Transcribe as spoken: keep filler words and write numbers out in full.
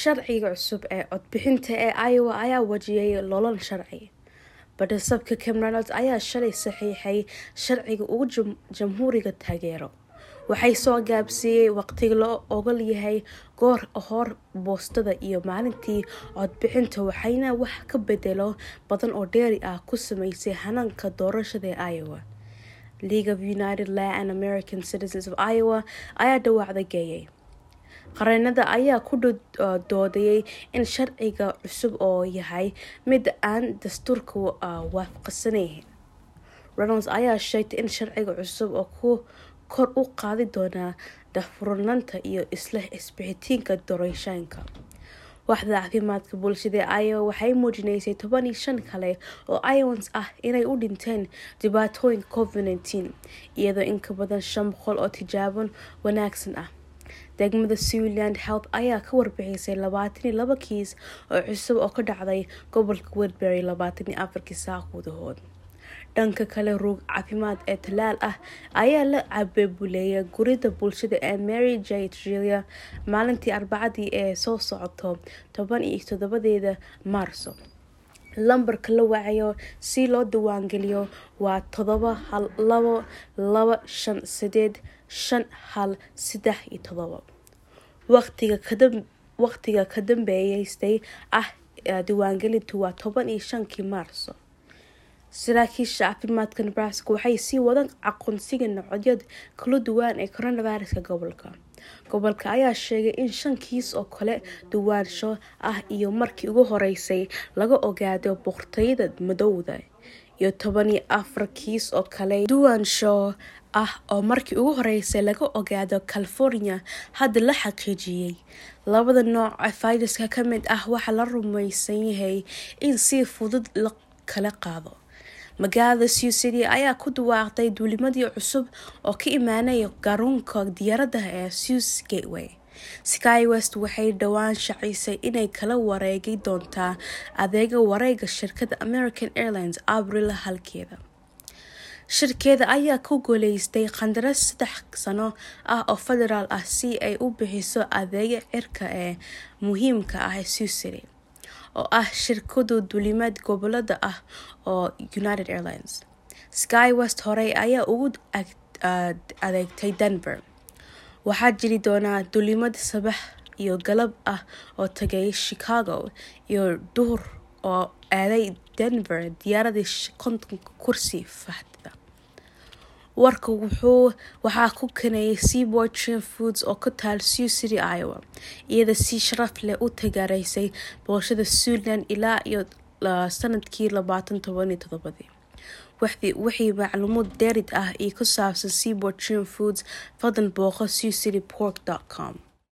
sharciga cusub ee codbixinta ee Iowa ayaa wajiyay loolan sharci. Badhasabka Kim Reynolds ayaa shalay saxiixay sharciga ugu jamhuuriga taageero. Waxay soo gaabsiiyey waqtiga loo ogol yahay goor hor boostada iyo maalintii codbixinta waxayna wax ka bedelo badan oo dheeri ah ku samaysay hanaanka doorashada ee Iowa. League of United Latin and American Citizens of Iowa ayaa dhawaacda geeyay. Qareenada ayaa ku doodayay in sharciga cusub oo yahay mid aan dastuurka waafaqsanayn. Reynolds ayaa sheegtay in sharciga cusub oo ku kor u qaadi doona daahfurnaanta iyo isla isbixitaanka doorashooyinka. Waaxda caafimaadka bulshada ee Iowa waxay muujinaysay toban iyo shan kale oo Iowans ah inay u dhinteen dhibaatooyinka covid nineteen iyadoo in ka badan shan boqol oo tijaabo wanaagsan ah. Degmada Siouxland Health ayaa ka warbixisay labaatan iyo laba kiis oo cusub oo ka dhacday gobolka Woodbury labaatan iyo afar saac gudahood. Dhanka kale ruug caafimaad ee talaal ah ayaa la cabeebuleyay gurida bulshada ee Mary J. Julia maalintii Arbacadii ee soo socoto toban iyo toddobadeeda Maarso. Lambarka la wacayo si loo diiwaangeliyo waa todoba hal labo laba shan sideed shan hal saddex iyo todoba. Waqtiga kadib waqtiga ka dambeeyay ah diiwaangelintu waa toban iyo shan Maarso. Saraakiisha caafimaadka Nebraska waxay sii wadaan aqoonsiga noocyada kala duwan ee coronavirus gobolka. Gobolka ayaa sheegay in shan kiis oo kale duwaansho ah iyo markii ugu horeysay laga ogaado boqortooyada Madowda iyo toban iyo afar kiis oo kale duwaansho ah oo markii ugu horeysay laga ogaado California hadda la xaqiijiyay. Labada nooc ee fayraska ka mid ah waxa la rumaysan yahay in si fudud la kala qaado. Magaalada Sioux City ayaa ku dhawaaqday duulimadii cusub oo ka imaanaya garoonka diyaaradaha ee Sioux Gateway. SkyWest waxay dhawaan shaacisay inay kala wareegi doontaa adeega wareega shirkadda American Airlines Abriil halkeeda. Shirkadda ayaa ku guuleystay qandaraas saddex sano ah oo federaal ah si ay u bixiso adeega cirka ee muhiimka ah ee Sioux City oo ah shirkado duulimaad gobolada ah oo United Airlines. SkyWest hore ayaa ugu adeegtay Denver. Waxaa jiri doona duulimaad sabax iyo galab ah oo tagay Chicago iyo duhur oo aaday Denver diyaaradii konton kursi fadhida. Warka wuxuu waxaa ku keenay Seaboard Trim Foods oo ka taal Sioux City, Iowa, iyada si sharaf leh u tagaraysay bulshada Siouxland ilaa iyo sanadkii labaatan toban iyo toddoba. Wixii macluumaad dheeri ah ee ku saabsan Seaboard Trim Foods fadlan booqo sioux city pork dot com.